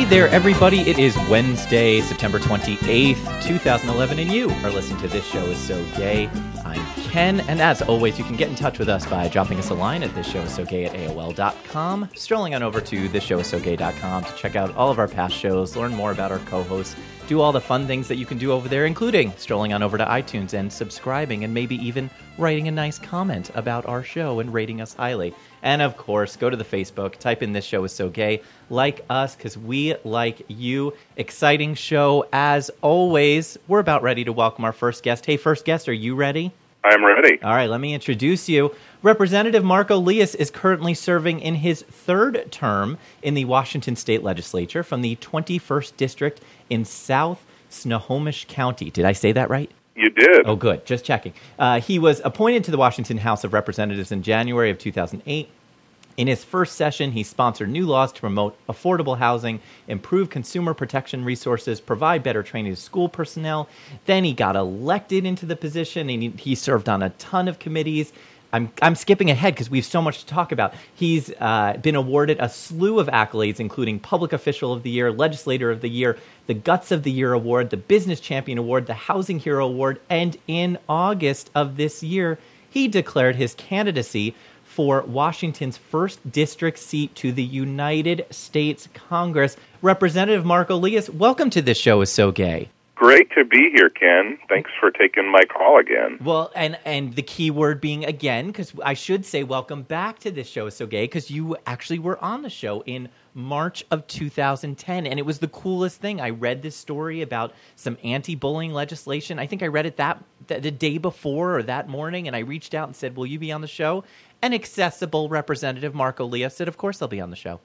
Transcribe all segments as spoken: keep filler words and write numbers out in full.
there, everybody. It is Wednesday, September twenty-eighth, twenty eleven, and you are listening to This Show Is So Gay. I'm Ken, and as always, you can get in touch with us by dropping us a line at this show is so gay at A O L dot com, strolling on over to this show is so gay dot com to check out all of our past shows, learn more about our co-hosts, do all the fun things that you can do over there, including strolling on over to iTunes and subscribing and maybe even writing a nice comment about our show and rating us highly. And of course, go to the Facebook, type in This Show Is So Gay, like us, because we like you. Exciting show as always. We're about ready to welcome our first guest. Hey, first guest, are you ready? I'm ready. All right, let me introduce you. Representative Marco Lias is currently serving in his third term in the Washington State Legislature from the twenty-first District in South Snohomish County. Did I say that right? You did. Oh, good. Just checking. Uh, he was appointed to the Washington House of Representatives in January of two thousand eight. In his first session, he sponsored new laws to promote affordable housing, improve consumer protection resources, provide better training to school personnel. Then he got elected into the position, and he, he served on a ton of committees. I'm I'm skipping ahead because we have so much to talk about. He's uh, been awarded a slew of accolades, including Public Official of the Year, Legislator of the Year, the Guts of the Year Award, the Business Champion Award, the Housing Hero Award, and in August of this year, he declared his candidacy for Washington's first district seat to the United States Congress. Representative Marco Lias, welcome to This Show Is So Gay. Great to be here, Ken. Thanks for taking my call again. Well, and, and the key word being again, because I should say welcome back to This Show Is So Gay, because you actually were on the show in March of two thousand ten, and it was the coolest thing. I read this story about some anti-bullying legislation. I think I read it that the day before or that morning, and I reached out and said, will you be on the show? And accessible Representative Marco Lias said, of course I'll be on the show.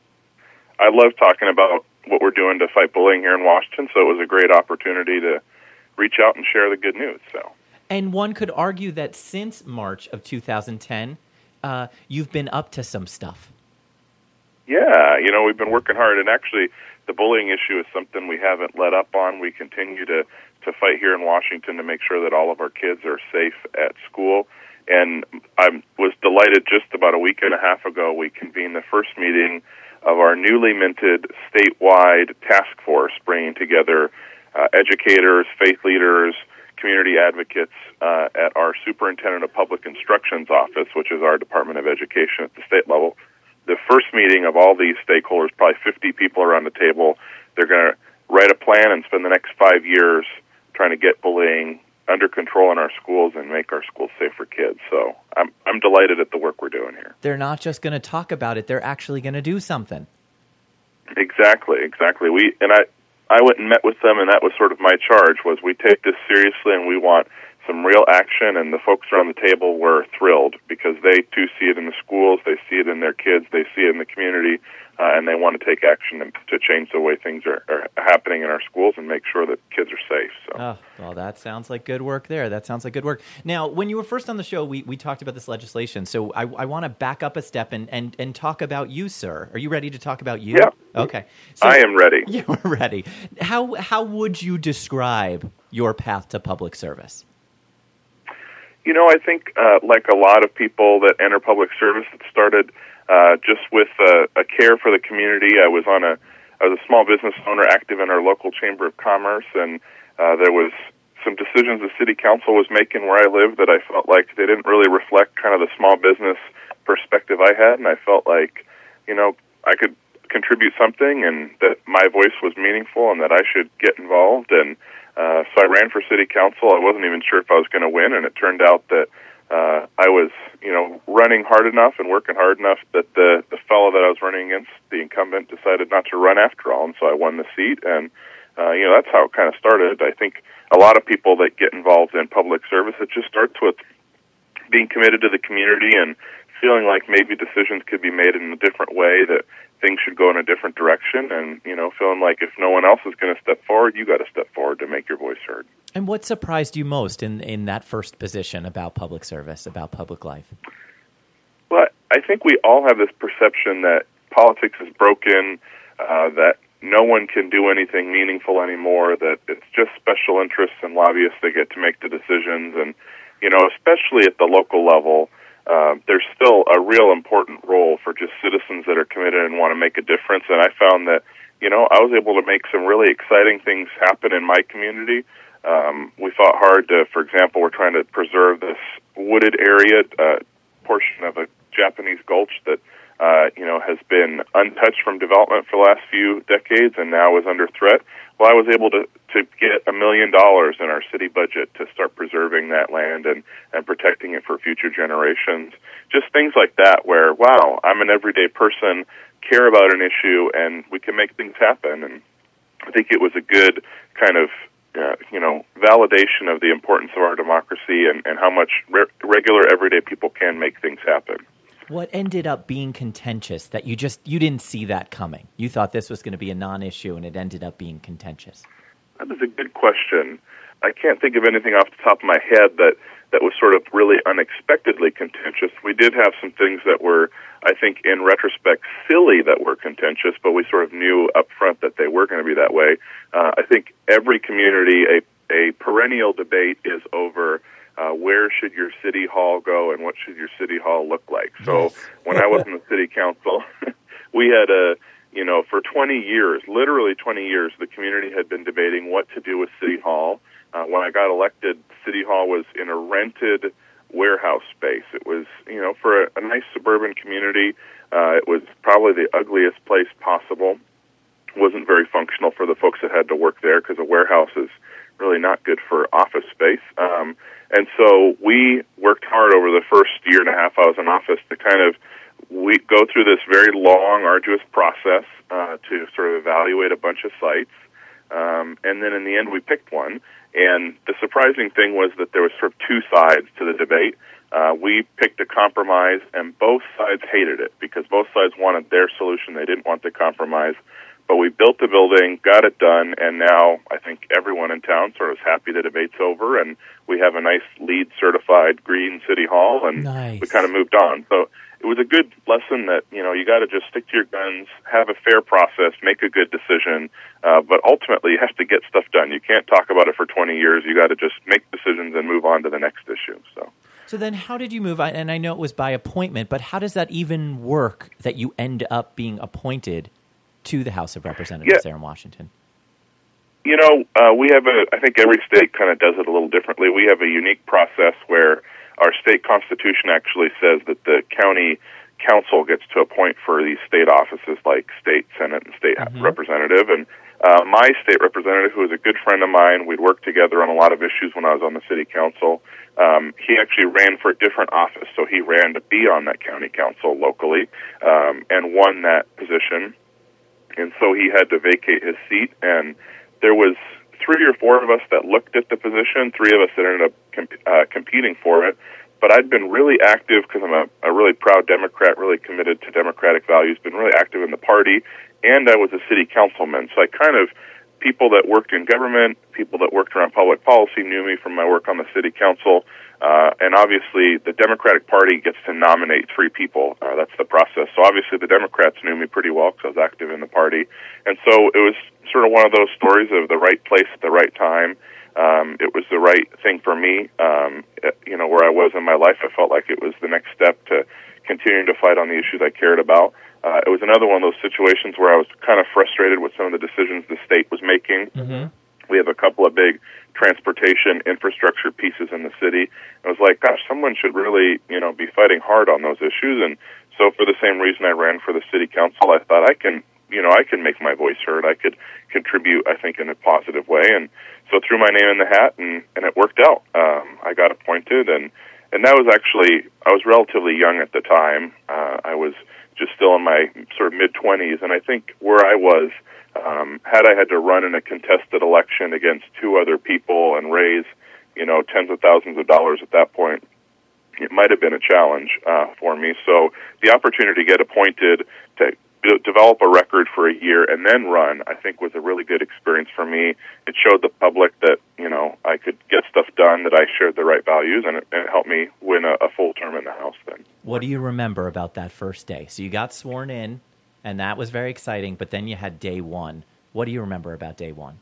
I love talking about what we're doing to fight bullying here in Washington, so it was a great opportunity to reach out and share the good news. So, and one could argue that since March of two thousand ten, uh, you've been up to some stuff. Yeah, you know, we've been working hard, and actually the bullying issue is something we haven't let up on. We continue to, to fight here in Washington to make sure that all of our kids are safe at school. And I was delighted just about a week and a half ago, we convened the first meeting of our newly minted statewide task force, bringing together uh, educators, faith leaders, community advocates uh, at our Superintendent of Public Instruction's office, which is our Department of Education at the state level. The first meeting of all these stakeholders, probably fifty people around the table. They're going to write a plan and spend the next five years trying to get bullying under control in our schools and make our schools safe for kids. So I'm I'm delighted at the work we're doing here. They're not just going to talk about it; they're actually going to do something. Exactly, exactly. We and I I went and met with them, and that was sort of my charge. Was we take this seriously, and we want some real action. And the folks around the table were thrilled because they too see it in the schools, they see it in their kids, they see it in the community, uh, and they want to take action to change the way things are, are happening in our schools and make sure that kids are safe. So. Oh, well, that sounds like good work there. That sounds like good work. Now, when you were first on the show, we, we talked about this legislation. So I, I want to back up a step and, and, and talk about you, sir. Are you ready to talk about you? Yeah. Okay. So, I am ready. You're ready. How how would you describe your path to public service? You know, I think uh, like a lot of people that enter public service, it started uh, just with uh, a care for the community. I was on a I was a small business owner active in our local Chamber of Commerce, and uh, there was some decisions the city council was making where I lived that I felt like they didn't really reflect kind of the small business perspective I had, and I felt like, you know, I could contribute something and that my voice was meaningful and that I should get involved. And uh, so I ran for city council. I wasn't even sure if I was going to win, and it turned out that uh, I was, you know, running hard enough and working hard enough that the, the fellow that I was running against, the incumbent, decided not to run after all, and so I won the seat. And, uh, you know, that's how it kind of started. I think a lot of people that get involved in public service, it just starts with being committed to the community and feeling like maybe decisions could be made in a different way, that things should go in a different direction, and, you know, feeling like if no one else is going to step forward, you got to step forward to make your voice heard. And what surprised you most in, in that first position about public service, about public life? Well, I think we all have this perception that politics is broken, uh, that no one can do anything meaningful anymore, that it's just special interests and lobbyists that get to make the decisions. And, you know, especially at the local level, uh, there's still a real important role for just citizens that are committed and want to make a difference. And I found that you know, I was able to make some really exciting things happen in my community. Um, we fought hard to, for example, we're trying to preserve this wooded area, uh, portion of a Japanese gulch that, uh, you know, has been untouched from development for the last few decades and now is under threat. Well, I was able to, to get a million dollars in our city budget to start preserving that land and, and protecting it for future generations. Just things like that where, wow, I'm an everyday person, care about an issue, and we can make things happen. And I think it was a good kind of, uh, you know, validation of the importance of our democracy and, and how much re- regular everyday people can make things happen. What ended up being contentious that you just, you didn't see that coming? You thought this was going to be a non-issue and it ended up being contentious. That is a good question. I can't think of anything off the top of my head that, that was sort of really unexpectedly contentious. We did have some things that were, I think, in retrospect, silly that were contentious, but we sort of knew up front that they were going to be that way. Uh, I think every community, a, a perennial debate is over Uh, where should your city hall go and what should your city hall look like? So yes. When I was in the city council, we had a, you know, for twenty years, literally twenty years, the community had been debating what to do with city hall. Uh, when I got elected, city hall was in a rented warehouse space. It was, you know, for a, a nice suburban community, uh, it was probably the ugliest place possible. It wasn't very functional for the folks that had to work there because a warehouse is really not good for office space. Um, and so we worked hard over the first year and a half I was in office to kind of we go through this very long, arduous process uh, to sort of evaluate a bunch of sites. Um, and then in the end, we picked one. And the surprising thing was that there was sort of two sides to the debate. Uh, we picked a compromise, and both sides hated it because both sides wanted their solution. They didn't want the compromise. But we built the building, got it done, and now I think everyone in town sort of is happy the debate's over, and we have a nice LEED-certified green city hall, and nice. We kind of moved on. So it was a good lesson that, you know, you got to just stick to your guns, have a fair process, make a good decision, uh, but ultimately you have to get stuff done. You can't talk about it for twenty years. You got to just make decisions and move on to the next issue. So. So then how did you move on? And I know it was by appointment, but how does that even work that you end up being appointed to the House of Representatives yeah. there in Washington? You know, uh, we have a, I think every state kind of does it a little differently. We have a unique process where our state constitution actually says that the county council gets to appoint for these state offices like state senate and state mm-hmm. representative. And uh, my state representative, who is a good friend of mine, we'd worked together on a lot of issues when I was on the city council. Um, he actually ran for a different office, so he ran to be on that county council locally um, and won that position. And so he had to vacate his seat, and there was three or four of us that looked at the position, three of us that ended up comp- uh, competing for it. But I'd been really active because I'm a, a really proud Democrat, really committed to Democratic values, been really active in the party, and I was a city councilman. So I kind of, people that worked in government, people that worked around public policy knew me from my work on the city council. Uh, and obviously, the Democratic Party gets to nominate three people. Uh, that's the process. So obviously, the Democrats knew me pretty well because I was active in the party. And so it was sort of one of those stories of the right place at the right time. Um, it was the right thing for me. Um, you know, where I was in my life, I felt like it was the next step to continuing to fight on the issues I cared about. Uh, it was another one of those situations where I was kind of frustrated with some of the decisions the state was making. Mm-hmm. We have a couple of big transportation infrastructure pieces in the city. I was like, gosh, someone should really, you know, be fighting hard on those issues. And so for the same reason I ran for the city council, I thought I can, you know, I can make my voice heard. I could contribute, I think, in a positive way. And so threw my name in the hat, and, and it worked out. Um, I got appointed, and, and that was actually, I was relatively young at the time. Uh, I was just still in my sort of mid-twenties, and I think where I was, Um, had I had to run in a contested election against two other people and raise, you know, tens of thousands of dollars at that point, it might have been a challenge uh, for me. So the opportunity to get appointed, to d- develop a record for a year, and then run, I think was a really good experience for me. It showed the public that, you know, I could get stuff done, that I shared the right values, and it, and it helped me win a, a full term in the House then. What do you remember about that first day? So you got sworn in, and that was very exciting, but then you had day one. What do you remember about day one?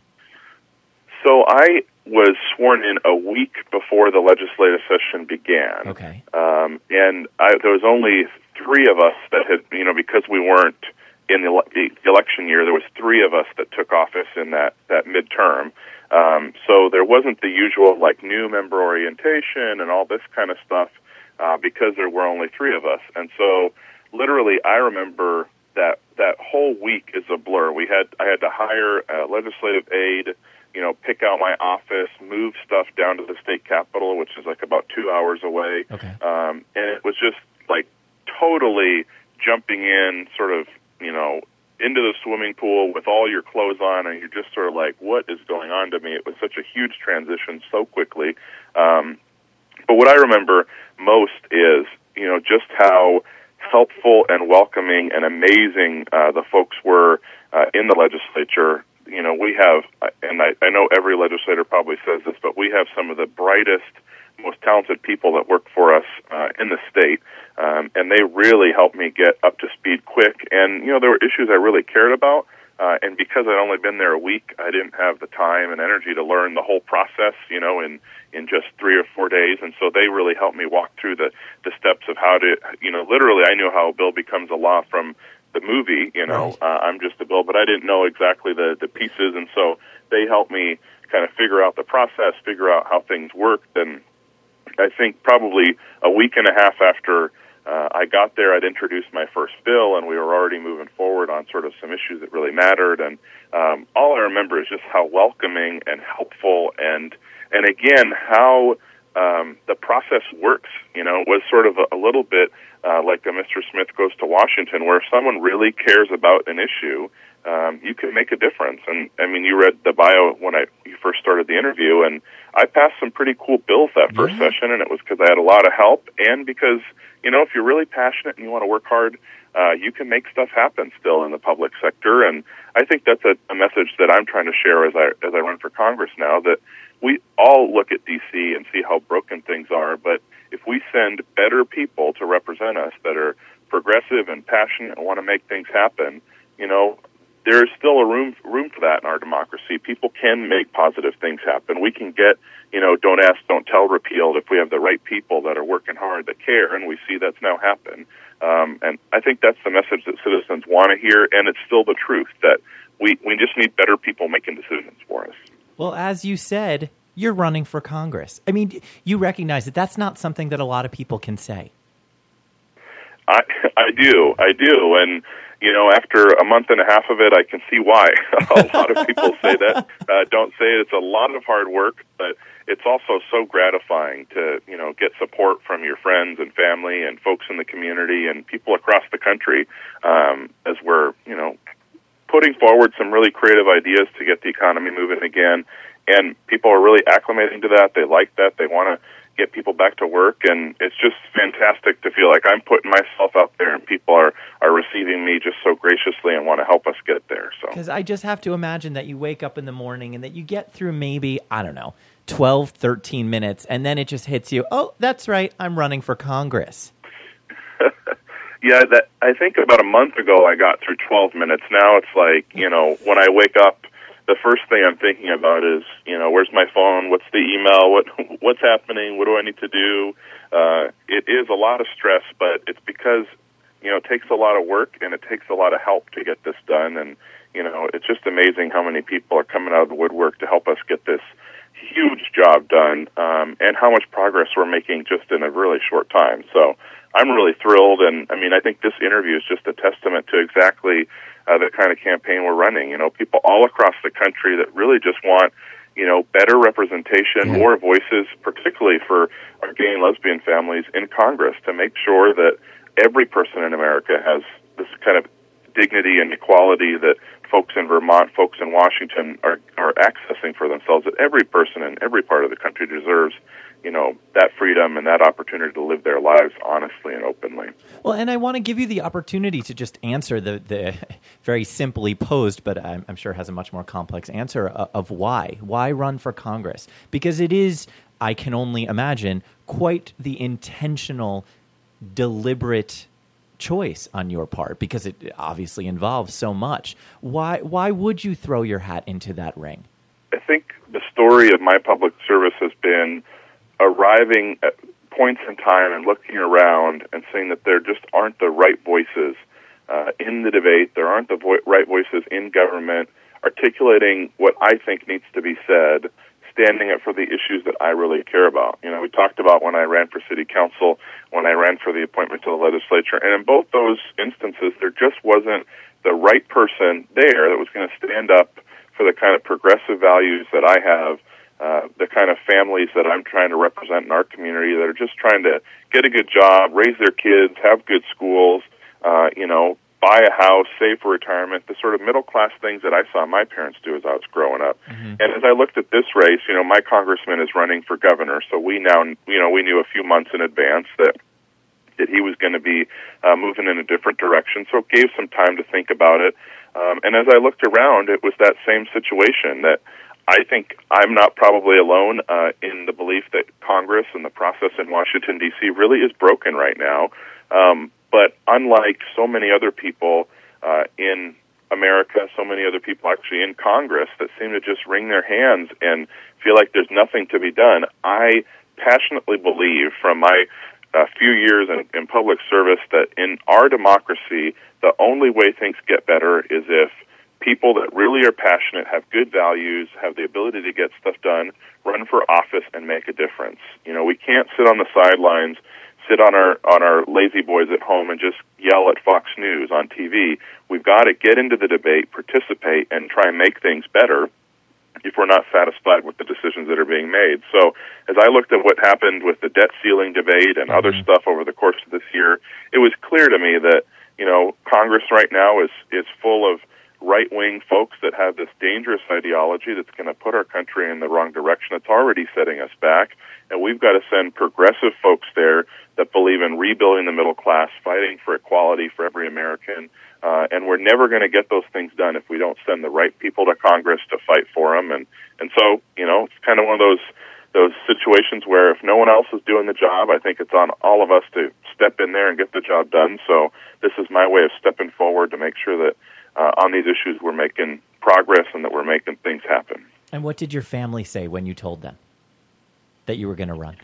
So I was sworn in a week before the legislative session began. Okay. Um, and I, there was only three of us that had, you know, because we weren't in the, the election year, there was three of us that took office in that, that midterm. Um, so there wasn't the usual, like, new member orientation and all this kind of stuff uh, because there were only three of us. And so literally I remember that that whole week is a blur. We had I had to hire a legislative aide, you know, pick out my office, move stuff down to the state capitol, which is like about two hours away. Okay. Um, and it was just like totally jumping in, sort of, you know, into the swimming pool with all your clothes on, and you're just sort of like, what is going on to me? It was such a huge transition so quickly. Um, but what I remember most is, you know, just how helpful and welcoming and amazing uh, the folks were uh, in the legislature. You know, we have, and I, I know every legislator probably says this, but we have some of the brightest, most talented people that work for us uh, in the state, um, and they really helped me get up to speed quick. And, you know, there were issues I really cared about, uh, and because I'd only been there a week, I didn't have the time and energy to learn the whole process, you know, in, in just three or four days, and so they really helped me walk through the, the steps of how to, you know, literally I knew how a bill becomes a law from the movie, you know, right. uh, I'm just a bill, but I didn't know exactly the, the pieces, and so they helped me kind of figure out the process, figure out how things worked, and I think probably a week and a half after uh, I got there, I'd introduced my first bill, and we were already moving forward on sort of some issues that really mattered, and um, all I remember is just how welcoming and helpful, and and again, how um, the process works. You know, it was sort of a, a little bit uh, like a Mister Smith Goes to Washington, where if someone really cares about an issue, um, you can make a difference. And, I mean, you read the bio when I you first started the interview, and I passed some pretty cool bills that first yeah. session, and it was because I had a lot of help, and because, you know, if you're really passionate and you want to work hard, uh, you can make stuff happen still in the public sector. And I think that's a, a message that I'm trying to share as I as I run for Congress now, that we all look at D C and see how broken things are, but if we send better people to represent us that are progressive and passionate and want to make things happen, you know, there's still a room room for that in our democracy. People can make positive things happen. We can get, you know, don't ask, don't tell repealed if we have the right people that are working hard, that care, and we see that's now happen. Um, and I think that's the message that citizens want to hear, and it's still the truth that we, we just need better people making decisions for us. Well, as you said, you're running for Congress. I mean, you recognize that that's not something that a lot of people can say. I I do, I do, and you know, after a month and a half of it, I can see why. A lot of people say that. Uh, don't say it. It's a lot of hard work, but it's also so gratifying to, you know, get support from your friends and family and folks in the community and people across the country um, as we're, you know, putting forward some really creative ideas to get the economy moving again. And people are really acclimating to that. They like that. They want to get people back to work, and it's just fantastic to feel like I'm putting myself out there and people are, are receiving me just so graciously and want to help us get there. So, because I just have to imagine that you wake up in the morning and that you get through maybe, I don't know, twelve, thirteen minutes, and then it just hits you, oh, that's right, I'm running for Congress. Yeah, that I think about a month ago I got through twelve minutes. Now it's like, you know, when I wake up, the first thing I'm thinking about is, you know, where's my phone? What's the email? What what's happening? What do I need to do? Uh, it is a lot of stress, but it's because, you know, it takes a lot of work and it takes a lot of help to get this done. And, you know, it's just amazing how many people are coming out of the woodwork to help us get this huge job done, um, and how much progress we're making just in a really short time. So I'm really thrilled, and, I mean, I think this interview is just a testament to exactly Uh, the kind of campaign we're running. You know, people all across the country that really just want, you know, better representation, yeah. more voices, particularly for our gay and lesbian families in Congress, to make sure that every person in America has this kind of dignity and equality that folks in Vermont, folks in Washington are, are accessing for themselves, that every person in every part of the country deserves, you know, that freedom and that opportunity to live their lives honestly and openly. Well, and I want to give you the opportunity to just answer the, the very simply posed, but I'm, I'm sure has a much more complex answer of, of why. Why run for Congress? Because it is, I can only imagine, quite the intentional, deliberate choice on your part, because it obviously involves so much. Why, why would you throw your hat into that ring? I think the story of my public service has been arriving at points in time and looking around and seeing that there just aren't the right voices uh, in the debate. There aren't the vo- right voices in government articulating what I think needs to be said, standing up for the issues that I really care about. You know, we talked about when I ran for city council, when I ran for the appointment to the legislature, and in both those instances, there just wasn't the right person there that was going to stand up for the kind of progressive values that I have, uh, the kind of families that I'm trying to represent in our community that are just trying to get a good job, raise their kids, have good schools, uh, you know, buy a house, save for retirement, the sort of middle-class things that I saw my parents do as I was growing up. Mm-hmm. And as I looked at this race, you know, my congressman is running for governor, so we now, you know, we knew a few months in advance that that he was going to be uh, moving in a different direction, so it gave some time to think about it. Um, and as I looked around, it was that same situation that I think I'm not probably alone uh, in the belief that Congress and the process in Washington, D C really is broken right now. Um, but unlike so many other people uh, in America, so many other people actually in Congress that seem to just wring their hands and feel like there's nothing to be done, I passionately believe from my uh, few years in, in public service that in our democracy, the only way things get better is if people that really are passionate, have good values, have the ability to get stuff done, run for office and make a difference. You know, we can't sit on the sidelines, sit on our on our lazy boys at home and just yell at Fox News on T V. We've got to get into the debate, participate, and try and make things better if we're not satisfied with the decisions that are being made. So as I looked at what happened with the debt ceiling debate and mm-hmm. other stuff over the course of this year, it was clear to me that, you know, Congress right now is, is full of right-wing folks that have this dangerous ideology that's going to put our country in the wrong direction. It's already setting us back, and we've got to send progressive folks there that believe in rebuilding the middle class, fighting for equality for every American, uh, and we're never going to get those things done if we don't send the right people to Congress to fight for them. And, and so, you know, it's kind of one of those those situations where if no one else is doing the job, I think it's on all of us to step in there and get the job done. So this is my way of stepping forward to make sure that Uh, on these issues, we're making progress and that we're making things happen. And what did your family say when you told them that you were going to run?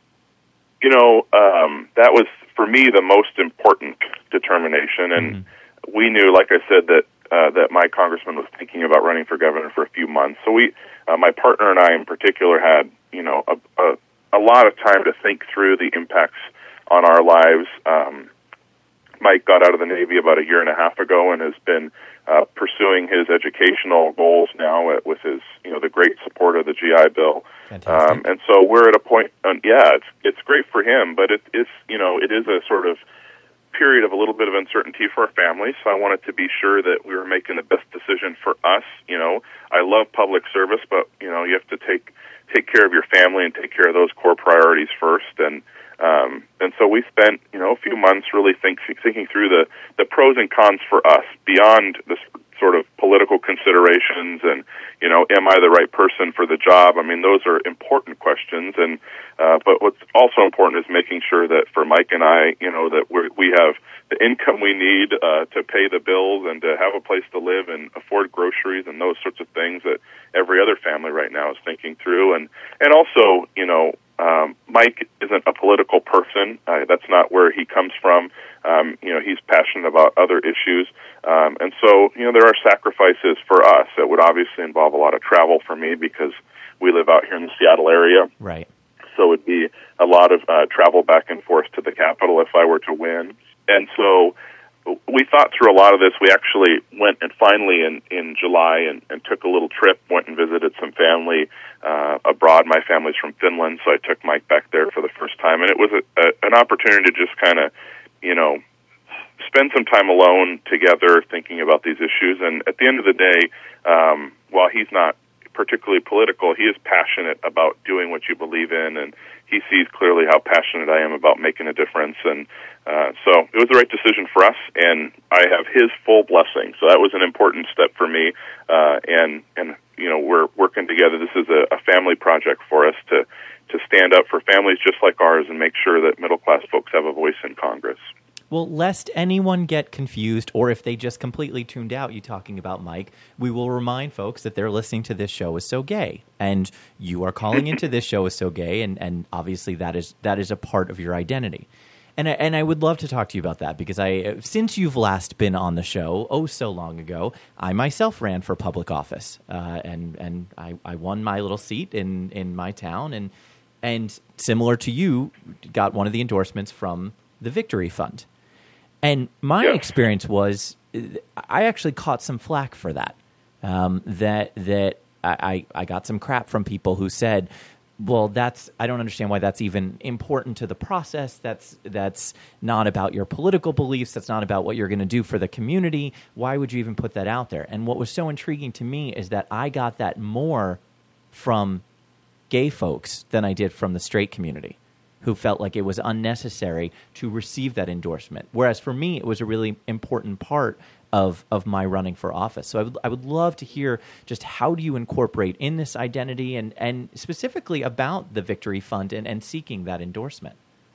You know, um, that was, for me, the most important determination. And mm-hmm. we knew, like I said, that uh, that my congressman was thinking about running for governor for a few months. So we, uh, my partner and I in particular, had, you know, a, a, a lot of time to think through the impacts on our lives. Um Mike got out of the Navy about a year and a half ago and has been uh, pursuing his educational goals now at, with his, you know, the great support of the G I Bill. Um, and so we're at a point, um, yeah, it's it's great for him, but it, it's, you know, it is a sort of period of a little bit of uncertainty for our family, so I wanted to be sure that we were making the best decision for us. You know, I love public service, but, you know, you have to take take care of your family and take care of those core priorities first. And Um, and so we spent, you know, a few months really think, thinking through the, the pros and cons for us beyond the sort of political considerations and, you know, am I the right person for the job? I mean, those are important questions. And, uh, but what's also important is making sure that for Mike and I, you know, that we we have the income we need, uh, to pay the bills and to have a place to live and afford groceries and those sorts of things that every other family right now is thinking through. And, and also, you know, Um, Mike isn't a political person. Uh, that's not where he comes from. Um, you know, he's passionate about other issues. Um, and so, you know, there are sacrifices for us that would obviously involve a lot of travel for me because we live out here in the Seattle area. Right. So it would be a lot of uh, travel back and forth to the Capitol if I were to win. And so we thought through a lot of this. We actually went and finally in, in July and, and took a little trip, went and visited some family uh, abroad. My family's from Finland, so I took Mike back there for the first time. And it was a, a, an opportunity to just kind of, you know, spend some time alone together thinking about these issues. And at the end of the day, um, while he's not particularly political, he is passionate about doing what you believe in, and he sees clearly how passionate I am about making a difference. And uh, so it was the right decision for us, and I have his full blessing. So that was an important step for me. Uh, and, and, you know, we're working together. This is a, a family project for us to, to stand up for families just like ours and make sure that middle-class folks have a voice in Congress. Well, lest anyone get confused, or if they just completely tuned out you talking about Mike, we will remind folks that they're listening to This Show Is So Gay, and you are calling into This Show Is So Gay, and, and obviously that is that is a part of your identity. And I, and I would love to talk to you about that because I, since you've last been on the show, oh so long ago, I myself ran for public office, uh, and and I, I won my little seat in, in my town, and and similar to you, got one of the endorsements from the Victory Fund. And my yes. experience was, I actually caught some flack for that. Um, that that I, I got some crap from people who said, well, that's I don't understand why that's even important to the process. That's that's not about your political beliefs. That's not about what you're going to do for the community. Why would you even put that out there? And what was so intriguing to me is that I got that more from gay folks than I did from the straight community, who felt like it was unnecessary to receive that endorsement. Whereas for me, it was a really important part of of my running for office. So I would I would love to hear just how do you incorporate in this identity and, and specifically about the Victory Fund and, and seeking that endorsement.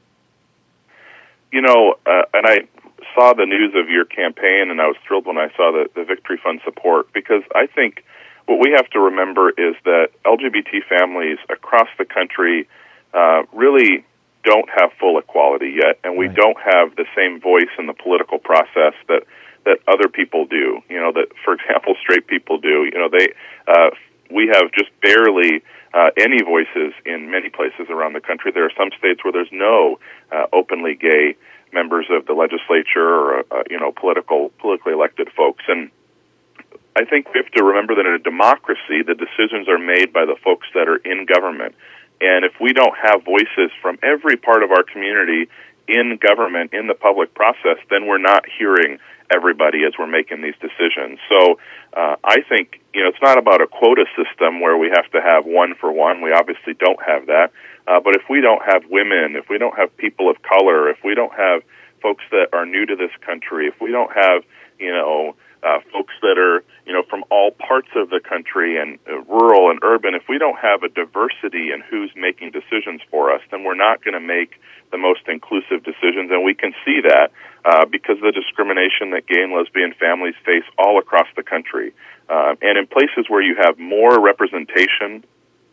You know, uh, and I saw the news of your campaign, and I was thrilled when I saw the, the Victory Fund support, because I think what we have to remember is that L G B T families across the country uh, really don't have full equality yet, and we right. don't have the same voice in the political process that that other people do. You know, that, for example, straight people do. You know, they uh, we have just barely uh, any voices in many places around the country. There are some states where there's no uh, openly gay members of the legislature or uh, you know political politically elected folks. And I think we have to remember that in a democracy, the decisions are made by the folks that are in government. And if we don't have voices from every part of our community in government, in the public process, then we're not hearing everybody as we're making these decisions. So uh, I think, you know, it's not about a quota system where we have to have one for one. We obviously don't have that. Uh, but if we don't have women, if we don't have people of color, if we don't have folks that are new to this country, if we don't have, you know, uh, folks that are, you know, from all parts of the country and uh, rural and urban, if we don't have a diversity in who's making decisions for us, then we're not going to make the most inclusive decisions. And we can see that uh, because of the discrimination that gay and lesbian families face all across the country. Uh, and in places where you have more representation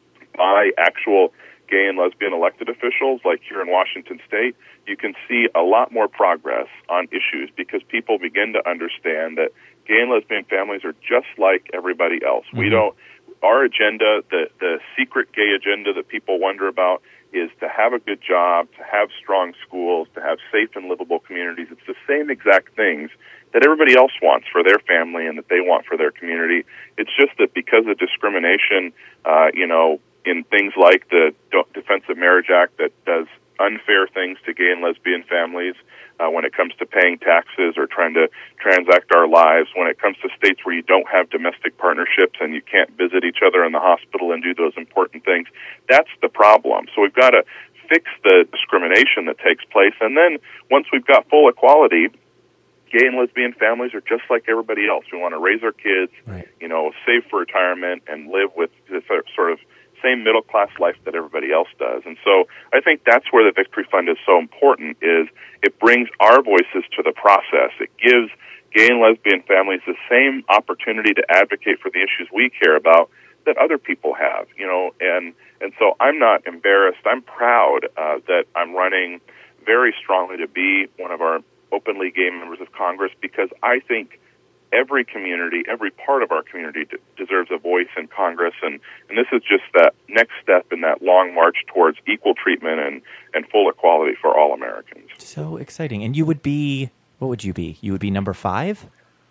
by actual gay and lesbian elected officials, like here in Washington State, you can see a lot more progress on issues because people begin to understand that gay and lesbian families are just like everybody else. Mm-hmm. We don't, our agenda, the, the secret gay agenda that people wonder about, is to have a good job, to have strong schools, to have safe and livable communities. It's the same exact things that everybody else wants for their family and that they want for their community. It's just that because of discrimination, uh, you know, in things like the Defense of Marriage Act that does unfair things to gay and lesbian families, uh, when it comes to paying taxes or trying to transact our lives, when it comes to states where you don't have domestic partnerships and you can't visit each other in the hospital and do those important things, that's the problem. So we've got to fix the discrimination that takes place. And then once we've got full equality, gay and lesbian families are just like everybody else. We want to raise our kids, right. you know, save for retirement, and live with this sort of same middle-class life that everybody else does. And so I think that's where the Victory Fund is so important, is it brings our voices to the process. It gives gay and lesbian families the same opportunity to advocate for the issues we care about that other people have, you know, and, and so I'm not embarrassed. I'm proud uh, that I'm running very strongly to be one of our openly gay members of Congress, because I think every community, every part of our community d- deserves a voice in Congress, and, and this is just that next step in that long march towards equal treatment and, and full equality for all Americans. So exciting. And you would be, what would you be? You would be number five?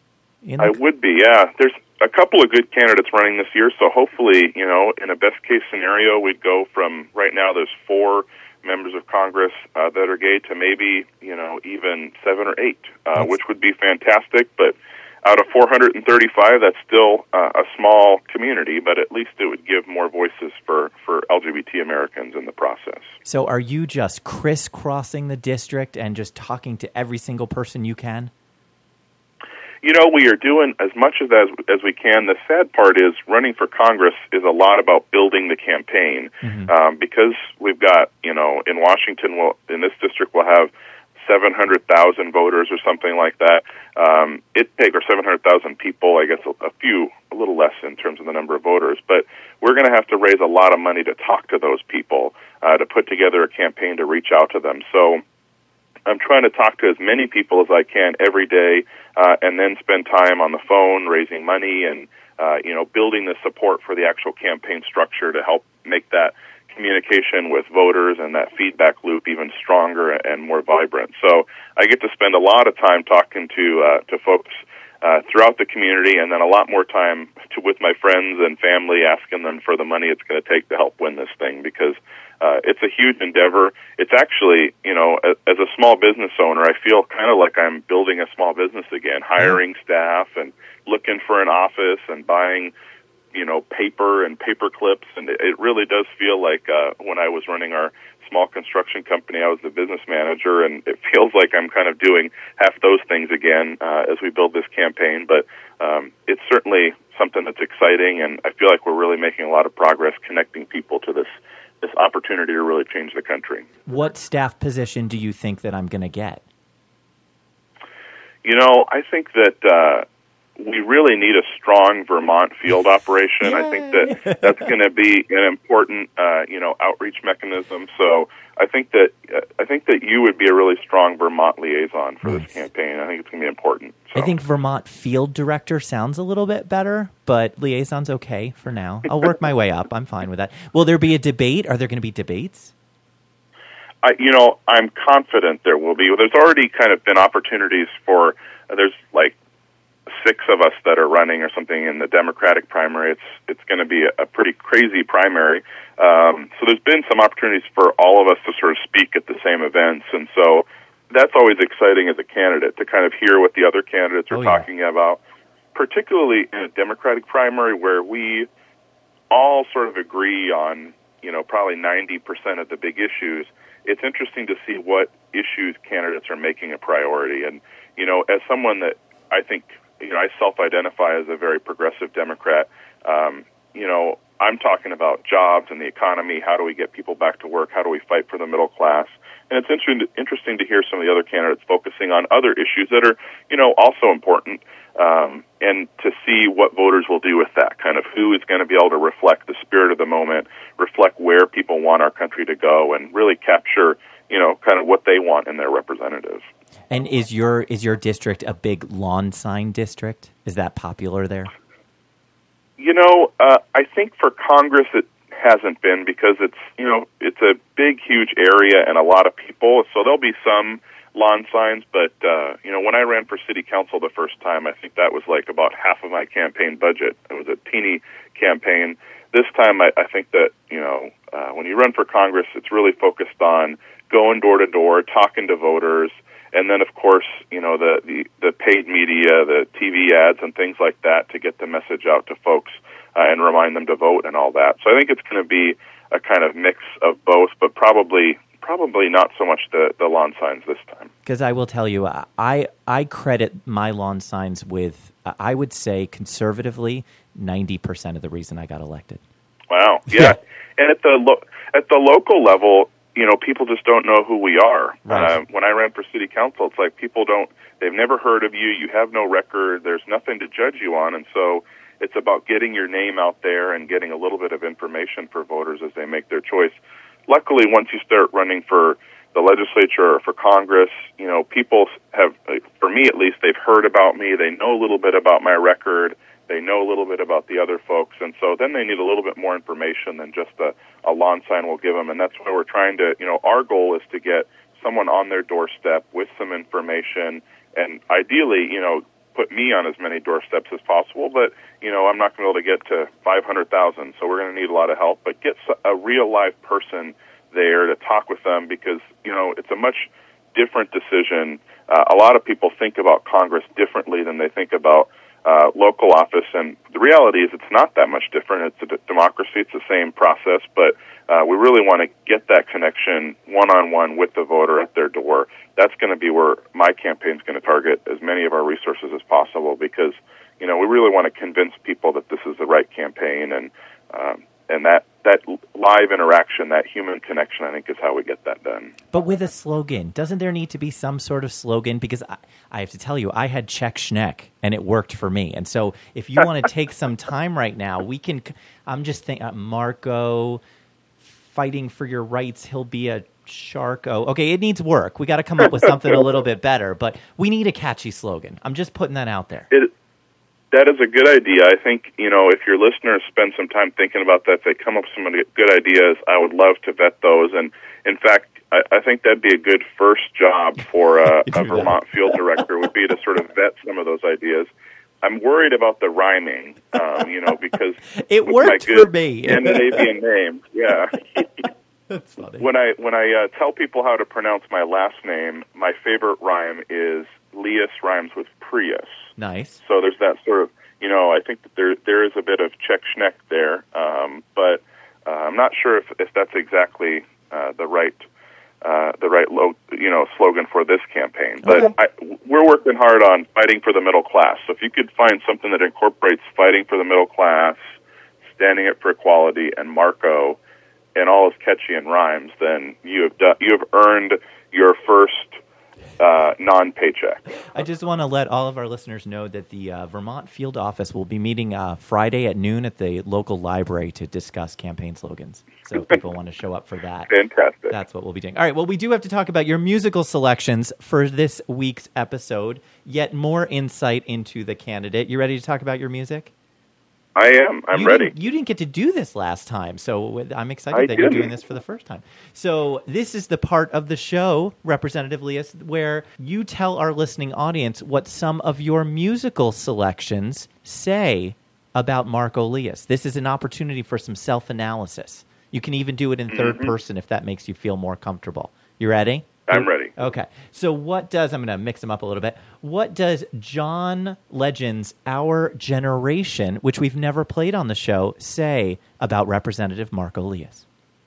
In I would be, yeah. There's a couple of good candidates running this year, so hopefully, you know, in a best-case scenario, we'd go from, right now there's four members of Congress uh, that are gay to maybe, you know, even seven or eight, uh, which would be fantastic, but out of four hundred thirty-five, that's still uh, a small community, but at least it would give more voices for, for L G B T Americans in the process. So are you just crisscrossing the district and just talking to every single person you can? You know, we are doing as much of that as, as we can. The sad part is running for Congress is a lot about building the campaign, mm-hmm. um, because we've got, you know, in Washington, we'll, in this district, we'll have seven hundred thousand voters or something like that. Um, it takes, or seven hundred thousand people, I guess a, a few, a little less in terms of the number of voters, but we're going to have to raise a lot of money to talk to those people, uh, to put together a campaign to reach out to them. So I'm trying to talk to as many people as I can every day, uh, and then spend time on the phone raising money and uh, you know building the support for the actual campaign structure to help make that communication with voters and that feedback loop even stronger and more vibrant. So I get to spend a lot of time talking to uh, to folks uh, throughout the community, and then a lot more time to, with my friends and family, asking them for the money it's going to take to help win this thing, because uh, it's a huge endeavor. It's actually, you know, as, as a small business owner, I feel kind of like I'm building a small business again, hiring staff and looking for an office and buying, you know, paper and paper clips, and it, it really does feel like uh, when I was running our small construction company, I was the business manager, and it feels like I'm kind of doing half those things again uh, as we build this campaign. But um, it's certainly something that's exciting, and I feel like we're really making a lot of progress connecting people to this this opportunity to really change the country. What staff position do you think that I'm going to get? You know, I think that uh, we really need a strong Vermont field operation. I think that that's going to be an important, uh, you know, outreach mechanism. So I think that uh, I think that you would be a really strong Vermont liaison for nice. This campaign. I think it's going to be important. So. I think Vermont field director sounds a little bit better, but liaison's okay for now. I'll work my way up. I'm fine with that. Will there be a debate? Are there going to be debates? I, you know, I'm confident there will be. There's already kind of been opportunities for. Uh, there's like. Six of us that are running or something in the Democratic primary. It's it's going to be a, a pretty crazy primary. Um, so there's been some opportunities for all of us to sort of speak at the same events, and so that's always exciting as a candidate to kind of hear what the other candidates are oh, yeah. talking about, particularly in a Democratic primary where we all sort of agree on, you know, probably ninety percent of the big issues. It's interesting to see what issues candidates are making a priority. And, you know, as someone that I think You know, I self-identify as a very progressive Democrat. Um, you know, I'm talking about jobs and the economy. How do we get people back to work? How do we fight for the middle class? And it's interesting to, interesting to hear some of the other candidates focusing on other issues that are, you know, also important, um, and to see what voters will do with that, kind of who is going to be able to reflect the spirit of the moment, reflect where people want our country to go, and really capture, you know, kind of what they want in their representatives. And is your is your district a big lawn sign district? Is that popular there? You know, uh, I think for Congress it hasn't been, because it's, you know, it's a big, huge area and a lot of people. So there'll be some lawn signs, but, uh, you know, when I ran for city council the first time, I think that was like about half of my campaign budget. It was a teeny campaign. This time I, I think that, you know, uh, when you run for Congress, it's really focused on going door to door, talking to voters, and then, of course, you know, the, the, the paid media, the T V ads and things like that to get the message out to folks uh, and remind them to vote and all that. So I think it's going to be a kind of mix of both, but probably probably not so much the, the lawn signs this time. Because I will tell you, I, I credit my lawn signs with, I would say conservatively, ninety percent of the reason I got elected. Wow. Yeah. yeah. And at the lo- at the local level, you know, people just don't know who we are. Right. Uh, when I ran for city council, it's like people don't, they've never heard of you, you have no record, there's nothing to judge you on, and so it's about getting your name out there and getting a little bit of information for voters as they make their choice. Luckily, once you start running for the legislature or for Congress, you know, people have, for me at least, they've heard about me, they know a little bit about my record, they know a little bit about the other folks, and so then they need a little bit more information than just a, a lawn sign will give them, and that's why we're trying to, you know, our goal is to get someone on their doorstep with some information, and ideally, you know, put me on as many doorsteps as possible, but, you know, I'm not going to be able to get to five hundred thousand, so we're going to need a lot of help, but get a real live person there to talk with them, because, you know, it's a much different decision. Uh, a lot of people think about Congress differently than they think about Uh, local office, and the reality is it's not that much different. It's a d- democracy. It's the same process, but uh, we really want to get that connection one-on-one with the voter at their door. That's going to be where my campaign is going to target as many of our resources as possible, because, you know, we really want to convince people that this is the right campaign, and um, and that that live interaction, that human connection, I think is how we get that done. But with a slogan, doesn't there need to be some sort of slogan? Because I, I have to tell you, I had Check Schneck, and it worked for me. And so if you want to take some time right now, we can, I'm just thinking, uh, Marco, fighting for your rights, he'll be a Charco. Okay, it needs work. We got to come up with something a little bit better, but we need a catchy slogan. I'm just putting that out there. It, that is a good idea. I think, you know, if your listeners spend some time thinking about that, they come up with some good ideas, I would love to vet those. And, in fact, I, I think that'd be a good first job for a, a Vermont field director would be to sort of vet some of those ideas. I'm worried about the rhyming, um, you know, because it with worked my good for me. Scandinavian name, yeah. That's funny. When I when I uh, tell people how to pronounce my last name, my favorite rhyme is Lias rhymes with Prius. Nice. So there's that sort of, you know, I think that there there is a bit of Czech schneck there, um, but uh, I'm not sure if, if that's exactly uh, the right uh, the right lo- you know slogan for this campaign. But okay. I, we're working hard on fighting for the middle class. So if you could find something that incorporates fighting for the middle class, standing up for equality, and Marco, and all is catchy and rhymes, then you have done, you have earned your first uh, non-paycheck. I just want to let all of our listeners know that the uh, Vermont field office will be meeting uh, Friday at noon at the local library to discuss campaign slogans. So if people want to show up for that, fantastic. That's what we'll be doing. All right, well, we do have to talk about your musical selections for this week's episode, yet more insight into the candidate. You ready to talk about your music? I am. I'm you ready. Didn't, you didn't get to do this last time, so I'm excited I that didn't. you're doing this for the first time. So this is the part of the show, Representative Lias, where you tell our listening audience what some of your musical selections say about Marco Lias. This is an opportunity for some self-analysis. You can even do it in third mm-hmm. person if that makes you feel more comfortable. You ready? I'm ready. Okay. So what does, I'm going to mix them up a little bit. What does John Legend's Our Generation, which we've never played on the show, say about Representative Marco Lias?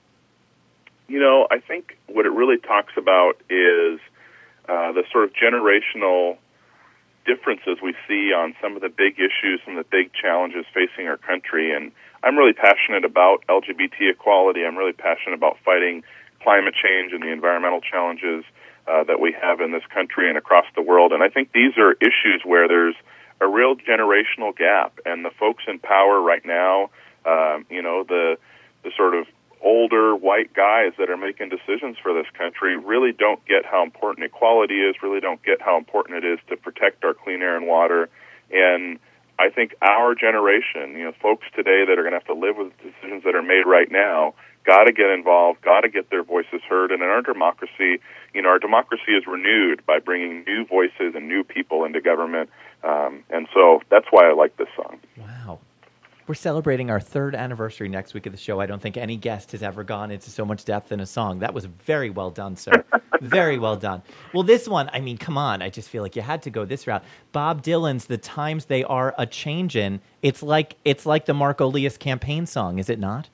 You know, I think what it really talks about is uh, the sort of generational differences we see on some of the big issues and the big challenges facing our country. And I'm really passionate about L G B T equality. I'm really passionate about fighting climate change and the environmental challenges uh, that we have in this country and across the world. And I think these are issues where there's a real generational gap. And the folks in power right now, um, you know, the the sort of older white guys that are making decisions for this country really don't get how important equality is, really don't get how important it is to protect our clean air and water. And I think our generation, you know, folks today that are going to have to live with decisions that are made right now, got to get involved, got to get their voices heard. And in our democracy, you know, our democracy is renewed by bringing new voices and new people into government. Um, and so that's why I like this song. Wow. We're celebrating our third anniversary next week of the show. I don't think any guest has ever gone into so much depth in a song. That was very well done, sir. Very well done. Well, this one, I mean, come on. I just feel like you had to go this route. Bob Dylan's The Times They Are A-Changin'. It's like, it's like the Marco Lias campaign song, is it not?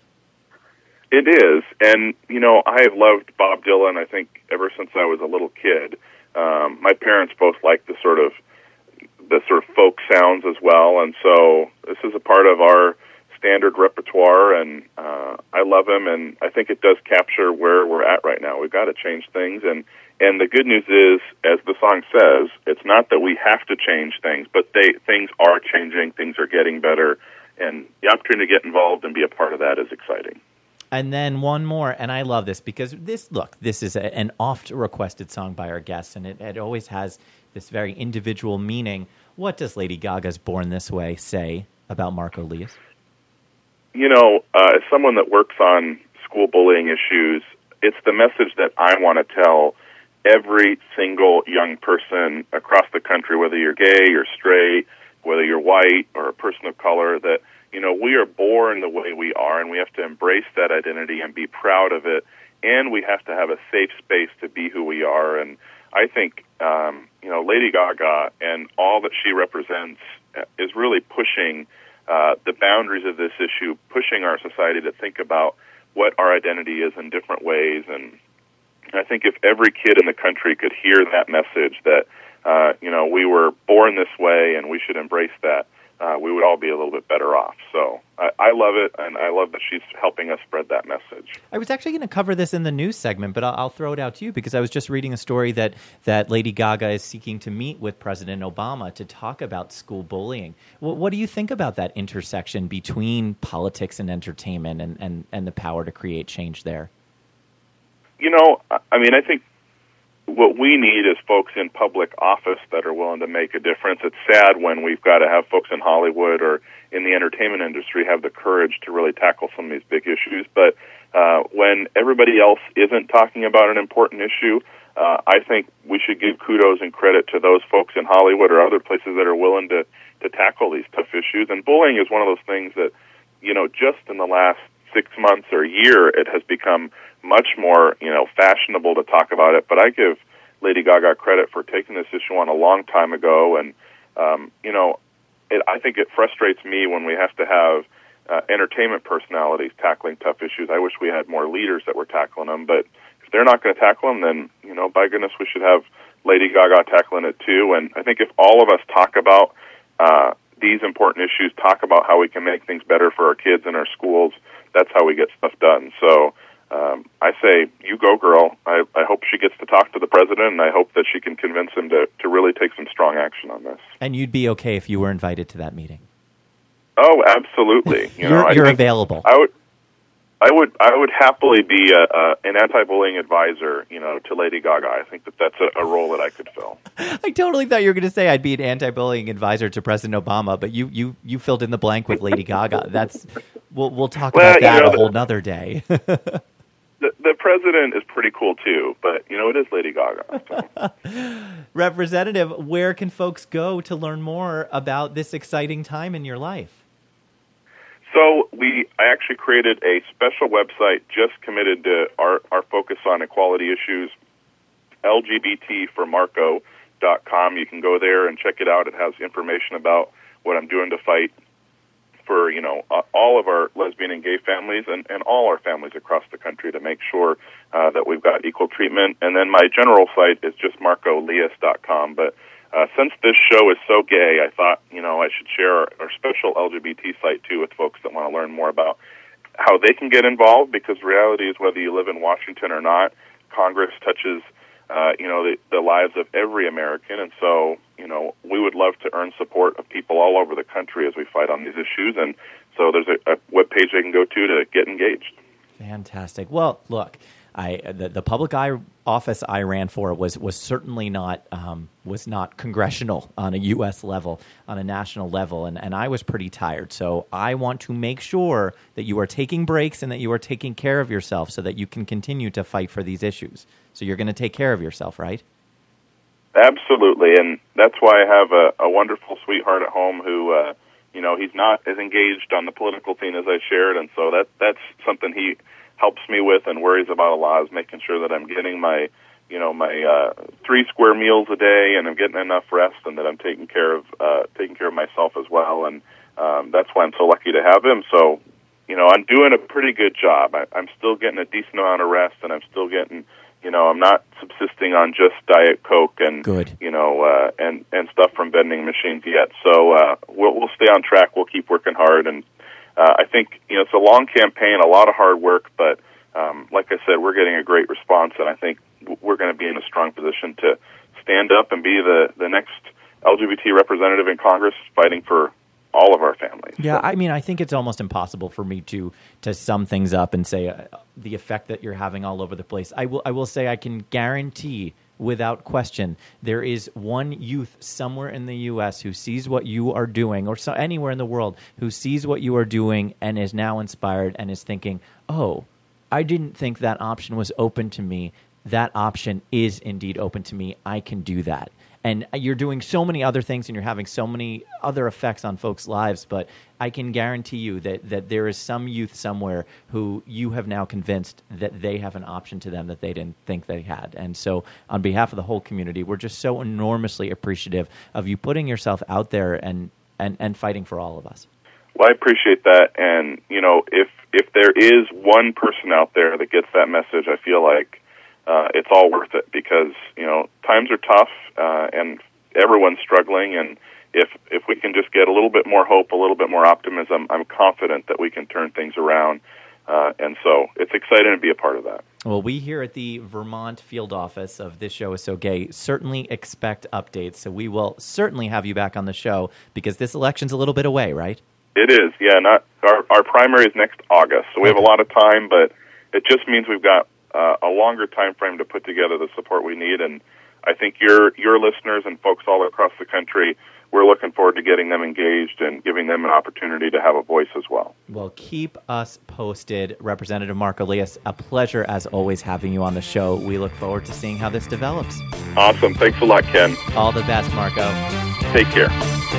It is, and, you know, I have loved Bob Dylan, I think, ever since I was a little kid. Um, my parents both liked the sort of the sort of folk sounds as well, and so this is a part of our standard repertoire, and uh, I love him, and I think it does capture where we're at right now. We've got to change things, and, and the good news is, as the song says, it's not that we have to change things, but they things are changing, things are getting better, and the opportunity to get involved and be a part of that is exciting. And then one more, and I love this because this, look, this is a, an oft-requested song by our guests, and it, it always has this very individual meaning. What does Lady Gaga's Born This Way say about Marco Lias? You know, uh, as someone that works on school bullying issues, it's the message that I want to tell every single young person across the country, whether you're gay or straight, whether you're white or a person of color, that you know, we are born the way we are, and we have to embrace that identity and be proud of it, and we have to have a safe space to be who we are. And I think, um, you know, Lady Gaga and all that she represents is really pushing uh, the boundaries of this issue, pushing our society to think about what our identity is in different ways. And I think if every kid in the country could hear that message that, uh, you know, we were born this way and we should embrace that, Uh, we would all be a little bit better off. So I, I love it, and I love that she's helping us spread that message. I was actually going to cover this in the news segment, but I'll, I'll throw it out to you because I was just reading a story that, that Lady Gaga is seeking to meet with President Obama to talk about school bullying. What, what do you think about that intersection between politics and entertainment and, and, and the power to create change there? You know, I mean, I think what we need is folks in public office that are willing to make a difference. It's sad when we've got to have folks in Hollywood or in the entertainment industry have the courage to really tackle some of these big issues. But uh, when everybody else isn't talking about an important issue, uh, I think we should give kudos and credit to those folks in Hollywood or other places that are willing to, to tackle these tough issues. And bullying is one of those things that, you know, just in the last six months or a year, it has become much more, you know, fashionable to talk about it. But I give Lady Gaga credit for taking this issue on a long time ago. And, um, you know, it, I think it frustrates me when we have to have uh, entertainment personalities tackling tough issues. I wish we had more leaders that were tackling them. But if they're not going to tackle them, then, you know, by goodness, we should have Lady Gaga tackling it too. And I think if all of us talk about uh, these important issues, talk about how we can make things better for our kids in our schools, that's how we get stuff done. So um, I say, you go, girl. I, I hope she gets to talk to the president, and I hope that she can convince him to, to really take some strong action on this. And you'd be okay if you were invited to that meeting? Oh, absolutely. You you're know, I you're think available. I would, I would, I would happily be a, a, an anti-bullying advisor, you know, to Lady Gaga. I think that that's a, a role that I could fill. I totally thought you were going to say I'd be an anti-bullying advisor to President Obama, but you, you, you filled in the blank with Lady Gaga. That's we'll we'll talk well, about that you know, a whole nother day. the, the president is pretty cool too, but you know, it is Lady Gaga. So. Representative, where can folks go to learn more about this exciting time in your life? So we, I actually created a special website just committed to our, our focus on equality issues, L G B T for Marco dot com. You can go there and check it out. It has information about what I'm doing to fight for, you know, uh, all of our lesbian and gay families and, and all our families across the country to make sure uh, that we've got equal treatment. And then my general site is just Marco Lias dot com. But Uh, since this show is so gay, I thought, you know, I should share our, our special L G B T site, too, with folks that want to learn more about how they can get involved, because the reality is whether you live in Washington or not, Congress touches, uh, you know, the, the lives of every American. And so, you know, we would love to earn support of people all over the country as we fight on these issues. And so there's a, a webpage they can go to to get engaged. Fantastic. Well, look, I the, the public eye office I ran for was was certainly not um, was not congressional on a U S level, on a national level, and, and I was pretty tired. So I want to make sure that you are taking breaks and that you are taking care of yourself so that you can continue to fight for these issues. So you're going to take care of yourself, right? Absolutely, and that's why I have a, a wonderful sweetheart at home who, uh, you know, he's not as engaged on the political scene as I shared, and so that that's something he helps me with and worries about a lot, is making sure that I'm getting my, you know, my uh, three square meals a day, and I'm getting enough rest, and that I'm taking care of uh, taking care of myself as well. And um, that's why I'm so lucky to have him. So, you know, I'm doing a pretty good job. I, I'm still getting a decent amount of rest, and I'm still getting, you know, I'm not subsisting on just Diet Coke and, Good. you know, uh, and and stuff from vending machines yet. So uh, we'll we'll stay on track. We'll keep working hard, and uh, I think, you know, it's a long campaign, a lot of hard work, but um, like I said, we're getting a great response, and I think we're going to be in a strong position to stand up and be the the next L G B T representative in Congress, fighting for all of our families. Yeah, I mean, I think it's almost impossible for me to to sum things up and say uh, the effect that you're having all over the place. I will I will say I can guarantee without question there is one youth somewhere in the U S who sees what you are doing, or so anywhere in the world who sees what you are doing and is now inspired and is thinking, oh, I didn't think that option was open to me. That option is indeed open to me. I can do that. And you're doing so many other things and you're having so many other effects on folks' lives, but I can guarantee you that, that there is some youth somewhere who you have now convinced that they have an option to them that they didn't think they had. And so on behalf of the whole community, we're just so enormously appreciative of you putting yourself out there and, and, and fighting for all of us. Well, I appreciate that. And, you know, if, if there is one person out there that gets that message, I feel like Uh, it's all worth it, because, you know, times are tough uh, and everyone's struggling. And if if we can just get a little bit more hope, a little bit more optimism, I'm confident that we can turn things around. Uh, and so it's exciting to be a part of that. Well, we here at the Vermont field office of This Show Is So Gay certainly expect updates. So we will certainly have you back on the show, because this election's a little bit away, right? It is, yeah. Not our, our primary is next August. So we have a lot of time, but it just means we've got uh, a longer time frame to put together the support we need. And I think your your listeners and folks all across the country, we're looking forward to getting them engaged and giving them an opportunity to have a voice as well. Well, keep us posted. Representative Marc Elias, a pleasure as always having you on the show. We look forward to seeing how this develops. Awesome. Thanks a lot, Ken. All the best, Marco. Take care.